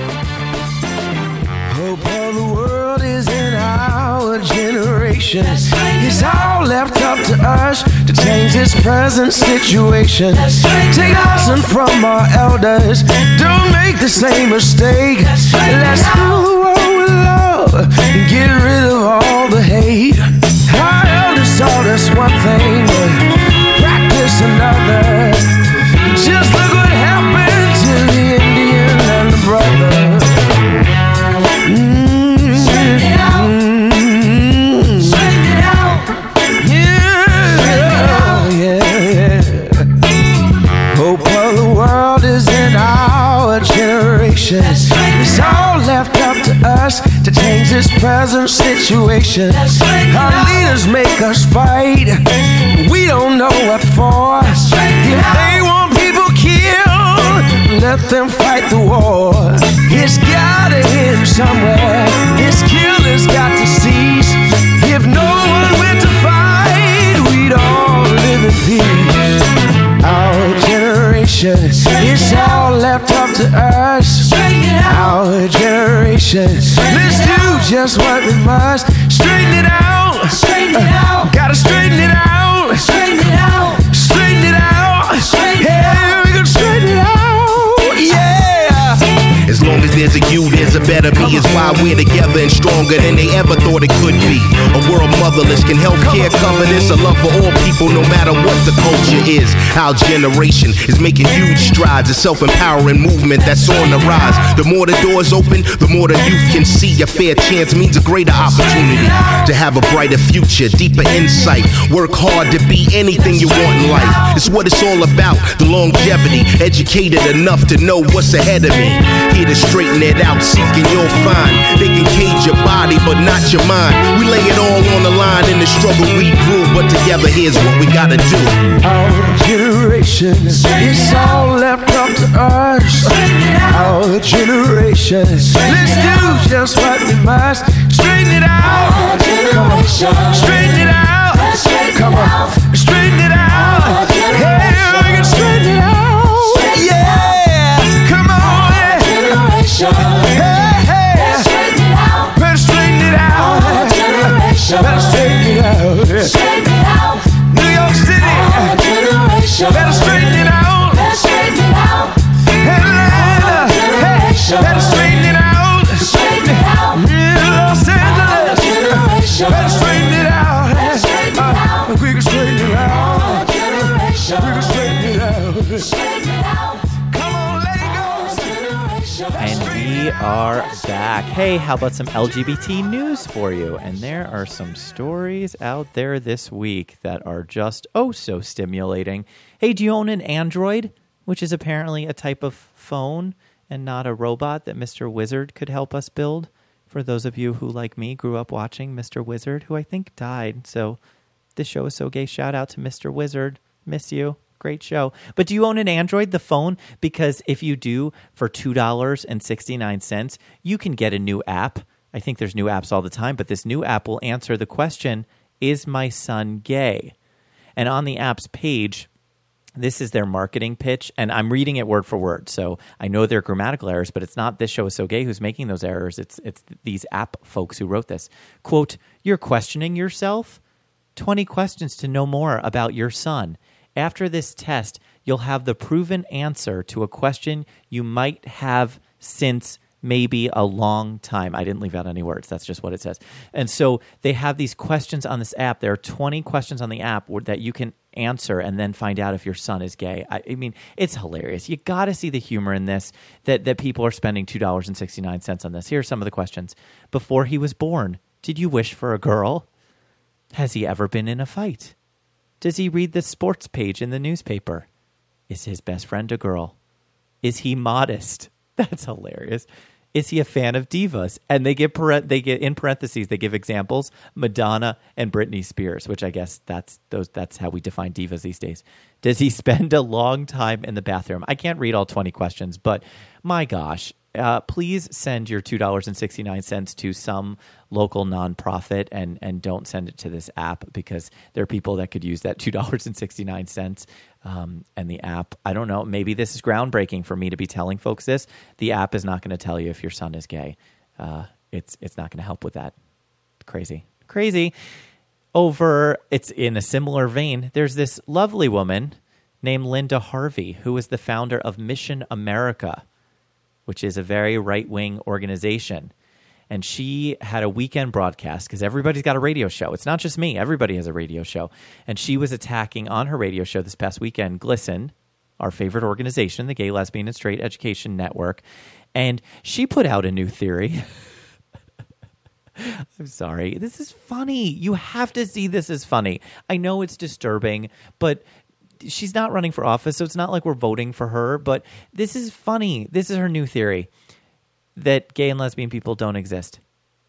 Hope of the world is in our generation. It's all left up to us to change this present situation. Take lesson from our elders. Don't make the same mistake. Let's fill the world with love and get rid of all the hate. Our elders taught us one thing, but practice another. Just look what happened to the Indian and the brother. It's all left up to us to change this present situation. Our leaders make us fight. We don't know what for. If they want people killed, let them fight the war. It's gotta end somewhere. This killer's got to cease. If no one went to fight, we'd all live in peace. Our generation, it's all left up to us. Our generation, let's do just what we must. Straighten it out. Straighten it out. Gotta straighten it out. Straighten it out. Straighten it out. Yeah, we can straighten it out. Yeah. As long as there's a you, there's a better me. Is why we're together and stronger than they ever thought it could be. A world motherless, can healthcare cover this? A love for all people, no matter what the culture is. Our generation is making huge strides. A self-empowering movement that's on the rise. The more the doors open, the more the youth can see. A fair chance means a greater opportunity to have a brighter future, deeper insight. Work hard to be anything you want in life. It's what it's all about, the longevity. Educated enough to know what's ahead of me. Here to straighten it out, seeking you'll find. They can cage your body, but not your mind. We lay it all on the line in the struggle we grew, but together here's what we gotta do. Our generation, it's all left up to us. Our generation, let's do just what we must. Straighten it out. Come on, straighten it out. Come on, straighten it out. Hey, we can straighten it out. Yeah, come on. Hey, hey, better straighten it out. Better straighten it out. New York City, better straighten it out. Atlanta, hey, better straighten it out. Los Angeles, better straighten it out. Uh, we can straighten it out. We can straighten it out. Come on, let it go. And we are back. Hey, how about some L G B T news for you? And there are some stories out there this week that are just oh so stimulating. Hey, do you own an Android, which is apparently a type of phone and not a robot that Mister Wizard could help us build? For those of you who, like me, grew up watching Mister Wizard, who I think died. So this show is so gay. Shout out to Mister Wizard. Miss you. Great show. But do you own an Android, the phone? Because if you do, for two dollars and sixty-nine cents, you can get a new app. I think there's new apps all the time, but this new app will answer the question, is my son gay? And on the app's page, this is their marketing pitch, and I'm reading it word for word, so I know there are grammatical errors, but it's not This Show Is So Gay who's making those errors. It's it's these app folks who wrote this. Quote, you're questioning yourself? twenty questions to know more about your son. After this test, you'll have the proven answer to a question you might have since maybe a long time. I didn't leave out any words. That's just what it says. And so they have these questions on this app. There are twenty questions on the app that you can answer and then find out if your son is gay. I, I mean, it's hilarious. You got to see the humor in this, that, that people are spending two dollars and sixty-nine cents on this. Here are some of the questions. Before he was born, did you wish for a girl? Has he ever been in a fight? Does he read the sports page in the newspaper? Is his best friend a girl? Is he modest? That's hilarious. is he a fan of divas? And they give paren- they get in parentheses, they give examples, Madonna and Britney Spears, which I guess that's those that's how we define divas these days. Does he spend a long time in the bathroom? I can't read all twenty questions, but my gosh, uh, please send your two dollars and sixty-nine cents to some local nonprofit and, and don't send it to this app, because there are people that could use that two dollars and sixty-nine cents. Um, and the app, I don't know, maybe this is groundbreaking for me to be telling folks this. The app is not going to tell you if your son is gay. Uh, it's it's not going to help with that. Crazy. Crazy. Over, it's in a similar vein, there's this lovely woman named Linda Harvey, who is the founder of Mission America, which is a very right-wing organization. And she had a weekend broadcast, because everybody's got a radio show. It's not just me. Everybody has a radio show. And she was attacking on her radio show this past weekend GLSEN, our favorite organization, the Gay, Lesbian, and Straight Education Network. And she put out a new theory. I'm sorry. This is funny. You have to see this as funny. I know it's disturbing, but she's not running for office, so it's not like we're voting for her. But this is funny. This is her new theory, that gay and lesbian people don't exist.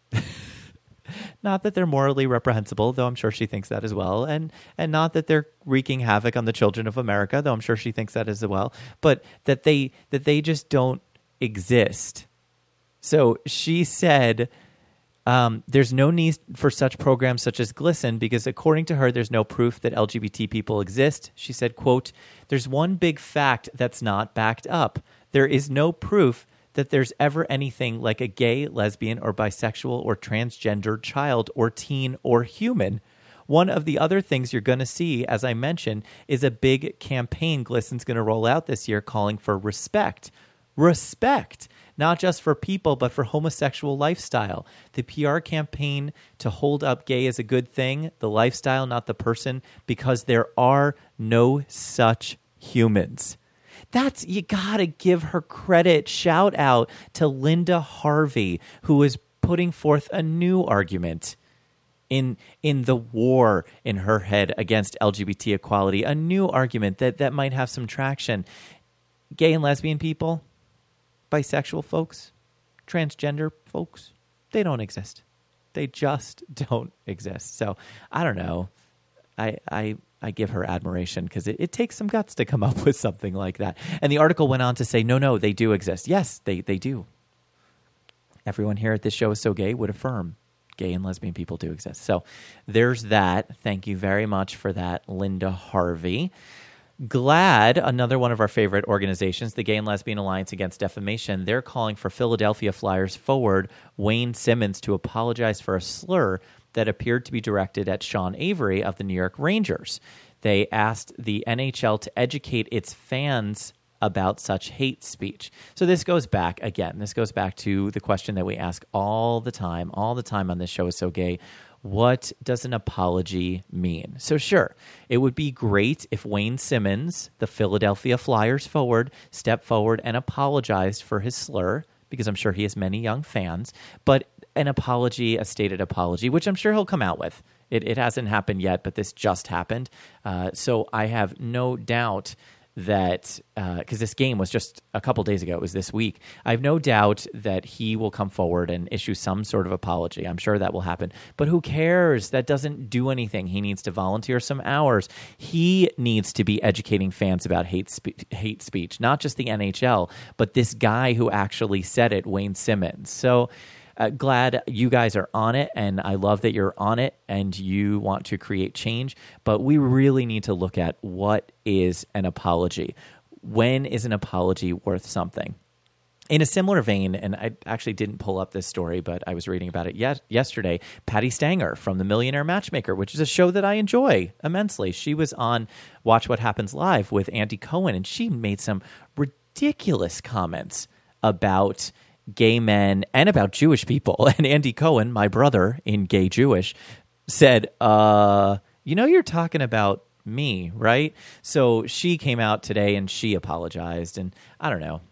Not that they're morally reprehensible, though I'm sure she thinks that as well. And and not that they're wreaking havoc on the children of America, though I'm sure she thinks that as well. But that they that they just don't exist. So she said, um, there's no need for such programs such as GLSEN, because according to her, there's no proof that L G B T people exist. She said, quote, "There's one big fact that's not backed up. There is no proof that there's ever anything like a gay, lesbian, or bisexual, or transgender child, or teen, or human. One of the other things you're going to see, as I mentioned, is a big campaign GLSEN's going to roll out this year calling for respect. Respect, not just for people, but for homosexual lifestyle. The P R campaign to hold up gay as a good thing, the lifestyle, not the person, because there are no such humans." That's, you gotta give her credit. Shout out to Linda Harvey, who is putting forth a new argument in in the war in her head against L G B T equality, a new argument that, that might have some traction. Gay and lesbian people, bisexual folks, transgender folks, they don't exist. They just don't exist. So I don't know. I I I give her admiration, because it, it takes some guts to come up with something like that. And the article went on to say, no, no, they do exist. Yes, they, they do. Everyone here at This Show Is So Gay would affirm gay and lesbian people do exist. So there's that. Thank you very much for that, Linda Harvey. GLAAD, another one of our favorite organizations, the Gay and Lesbian Alliance Against Defamation, they're calling for Philadelphia Flyers forward Wayne Simmons to apologize for a slur that appeared to be directed at Sean Avery of the New York Rangers. They asked the N H L to educate its fans about such hate speech. So this goes back, again, this goes back to the question that we ask all the time, all the time on This Show Is So Gay. What does an apology mean? So sure, it would be great if Wayne Simmons, the Philadelphia Flyers forward, stepped forward and apologized for his slur, because I'm sure he has many young fans, but an apology, a stated apology, which I'm sure he'll come out with. It, it hasn't happened yet, but this just happened. Uh, so I have no doubt that, because uh, this game was just a couple days ago, it was this week, I have no doubt that he will come forward and issue some sort of apology. I'm sure that will happen. But who cares? That doesn't do anything. He needs to volunteer some hours. He needs to be educating fans about hate, spe- hate speech, not just the N H L, but this guy who actually said it, Wayne Simmons. So Uh, glad you guys are on it, and I love that you're on it and you want to create change, but we really need to look at what is an apology. When is an apology worth something? In a similar vein, and I actually didn't pull up this story, but I was reading about it yet yesterday, Patty Stanger from The Millionaire Matchmaker, which is a show that I enjoy immensely. She was on Watch What Happens Live with Andy Cohen, and she made some ridiculous comments about gay men and about Jewish people. And Andy Cohen, my brother in Gay Jewish, said, uh, you know, you're talking about me, right? So she came out today and she apologized. And I don't know.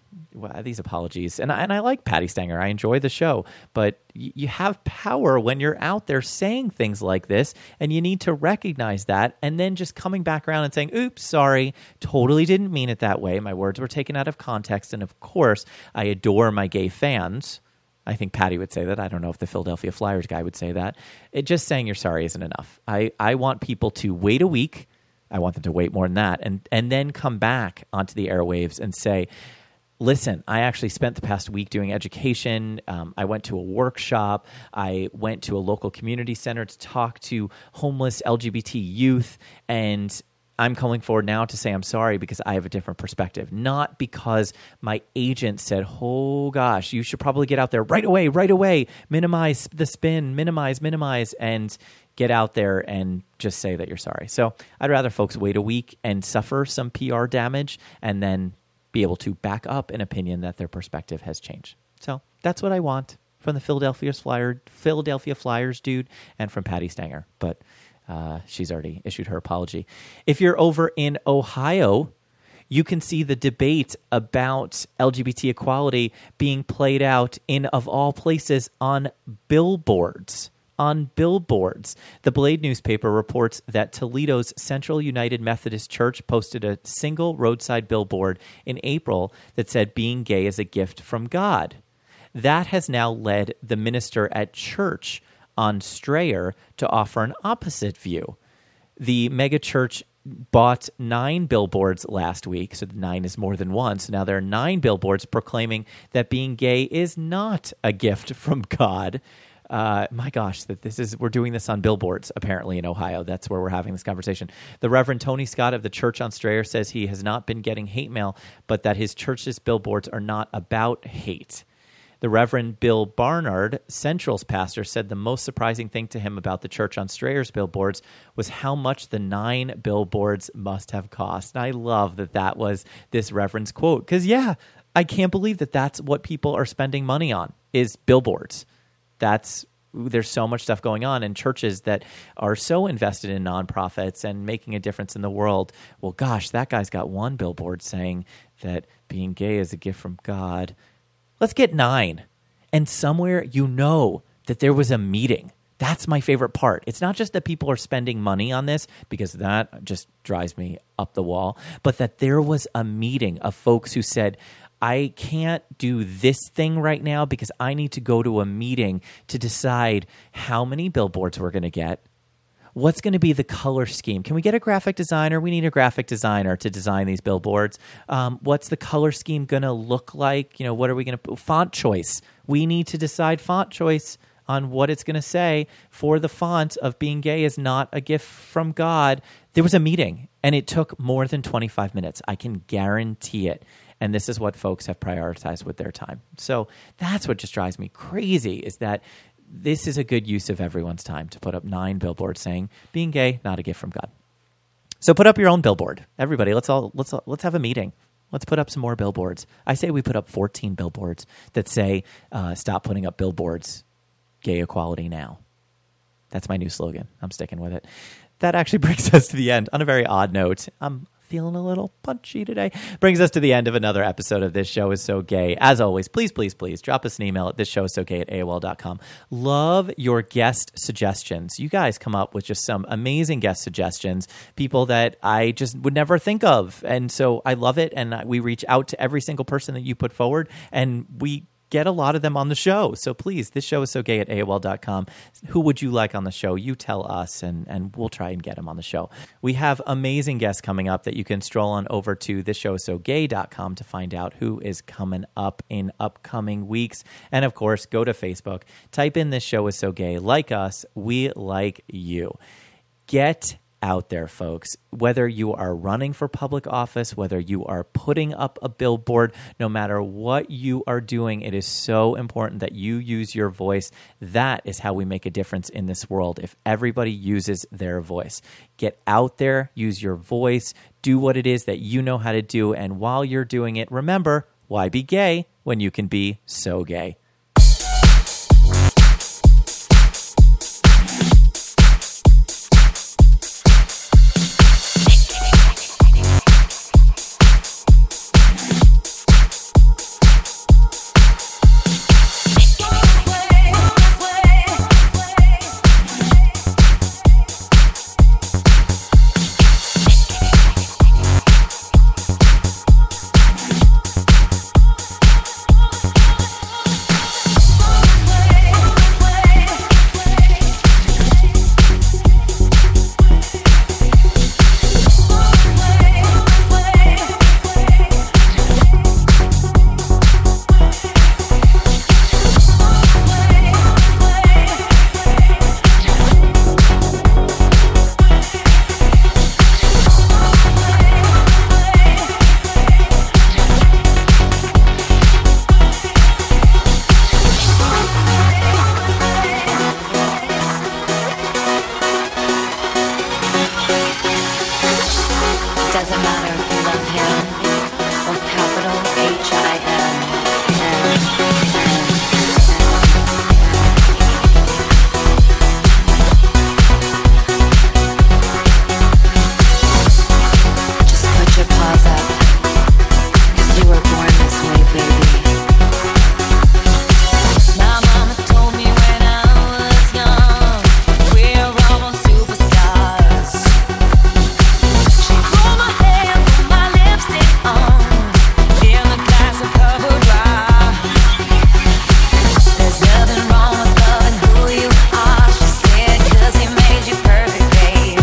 well, these apologies, and I, and I like Patty Stanger. I enjoy the show, but y- you have power when you're out there saying things like this, and you need to recognize that, and then just coming back around and saying, oops, sorry, totally didn't mean it that way. My words were taken out of context, and of course, I adore my gay fans. I think Patty would say that. I don't know if the Philadelphia Flyers guy would say that. It, just saying you're sorry isn't enough. I, I want people to wait a week. I want them to wait more than that, and and then come back onto the airwaves and say, listen, I actually spent the past week doing education. Um, I went to a workshop. I went to a local community center to talk to homeless L G B T youth, and I'm coming forward now to say I'm sorry because I have a different perspective, not because my agent said, oh gosh, you should probably get out there right away, right away, minimize the spin, minimize, minimize, and get out there and just say that you're sorry. So I'd rather folks wait a week and suffer some P R damage and then be able to back up an opinion that their perspective has changed. So that's what I want from the Philadelphia Flyer, Philadelphia Flyers dude and from Patty Stanger. But uh, she's already issued her apology. If you're over in Ohio, you can see the debate about L G B T equality being played out in, of all places, on billboards. On billboards. The Blade newspaper reports that Toledo's Central United Methodist Church posted a single roadside billboard in April that said being gay is a gift from God. That has now led the minister at church on Strayer to offer an opposite view. The megachurch bought nine billboards last week, so nine is more than one. So now there are nine billboards proclaiming that being gay is not a gift from God. Uh, my gosh, that this is we're doing this on billboards apparently in Ohio. That's where we're having this conversation. The Reverend Tony Scott of the Church on Strayer says he has not been getting hate mail, but that his church's billboards are not about hate. The Reverend Bill Barnard, Central's pastor, said the most surprising thing to him about the Church on Strayer's billboards was how much the nine billboards must have cost. And I love that that was this Reverend's quote, because yeah, I can't believe that that's what people are spending money on is billboards. That's there's so much stuff going on in churches that are so invested in nonprofits and making a difference in the world. Well, gosh, that guy's got one billboard saying that being gay is a gift from God. Let's get nine. And somewhere you know that there was a meeting. That's my favorite part. It's not just that people are spending money on this, because that just drives me up the wall, but that there was a meeting of folks who said, I can't do this thing right now because I need to go to a meeting to decide how many billboards we're going to get. What's going to be the color scheme? Can we get a graphic designer? We need a graphic designer to design these billboards. Um, what's the color scheme going to look like? You know, what are we going to put? Font choice. We need to decide font choice on what it's going to say for the font of being gay is not a gift from God. There was a meeting, and it took more than twenty-five minutes. I can guarantee it. And this is what folks have prioritized with their time. So that's what just drives me crazy, is that this is a good use of everyone's time to put up nine billboards saying being gay, not a gift from God. So put up your own billboard. Everybody, let's all let's all, let's have a meeting. Let's put up some more billboards. I say we put up fourteen billboards that say uh, stop putting up billboards, gay equality now. That's my new slogan. I'm sticking with it. That actually brings us to the end on a very odd note. I'm feeling a little punchy today. Brings us to the end of another episode of This Show Is So Gay. As always, please, please, please drop us an email at this show is so gay at A O L dot com. Love your guest suggestions. You guys come up with just some amazing guest suggestions, people that I just would never think of. And so I love it. And we reach out to every single person that you put forward, and we get a lot of them on the show. So please, this show is so gay at A O L dot com. Who would you like on the show? You tell us, and, and we'll try and get them on the show. We have amazing guests coming up that you can stroll on over to this show is so gay dot com to find out who is coming up in upcoming weeks. And of course, go to Facebook, type in This Show Is So Gay. Like us, we like you. Get out there, folks. Whether you are running for public office, whether you are putting up a billboard, no matter what you are doing, it is so important that you use your voice. That is how we make a difference in this world, if everybody uses their voice. Get out there, use your voice, do what it is that you know how to do, and while you're doing it, remember, why be gay when you can be so gay? doesn't matter if you love him or capital H I M. Just put your paws up, 'cause you were born this way, baby. My mama told me when I was young, we're all superstars. She pulled my hair, put my lipstick on, in the glass of covered wine. There's nothing wrong with loving who you are, she said, 'cause he made you perfect, babe.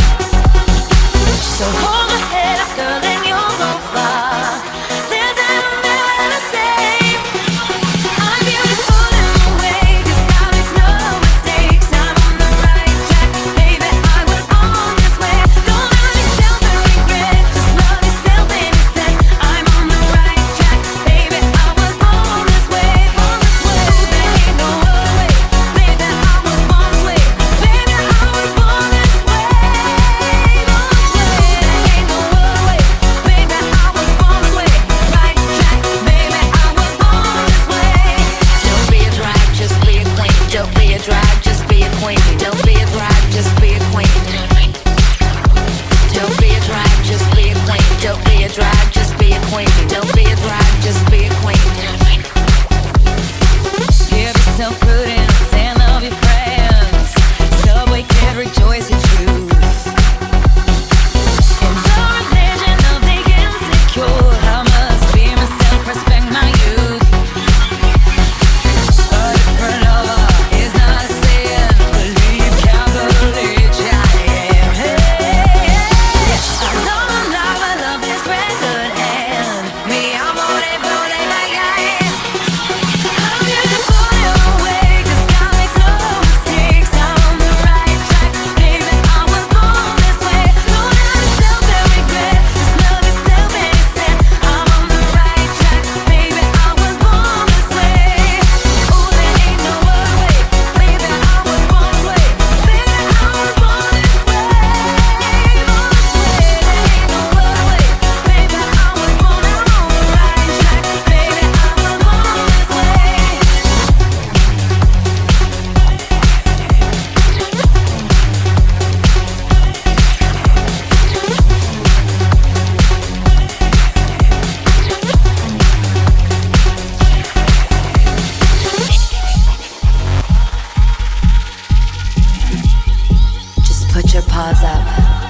So hold my head up, girl, and you'll go far. There's nothing to say. I'm beautiful in a way, 'cause God makes no mistakes. I'm on the right track, baby, I was born this way. Don't love yourself and regret, just love yourself and you said I'm on the right track, baby, I was born this way, born this way. There ain't no other way, baby, I was born this way, baby, I was born this way, born this way. There ain't no other way, baby, I was born this way, right track, baby, I was born this way. Don't be a drag, just be a queen. Don't be a drag, just be a queen. Don't be a drag, just be a queen. Don't be a drag, just be a queen. Don't be a drag, just be a queen. Don't be a drag, just be a queen. Give yourself prudence and love your friends. Subway kid, rejoice your truth. In the religion of the insecure, I must be myself, respect my youth. A different lover is not a sin. Believe capital H I M. Hey, I love my life, I love this record, and me, I'm on it, on it, like I am. I'm beautiful in a way, 'cause God makes no mistakes. I'm on the right track, baby, I was born this way. Don't love yourself and regret, just love yourself and you said I'm on the right track, baby, I was born this way. Oh, there ain't no other way, baby, I was born this way, baby, I was born this way, born this way. There ain't no other way, baby, I was born, I'm on the right track, baby, I was born this way. Just put your paws up,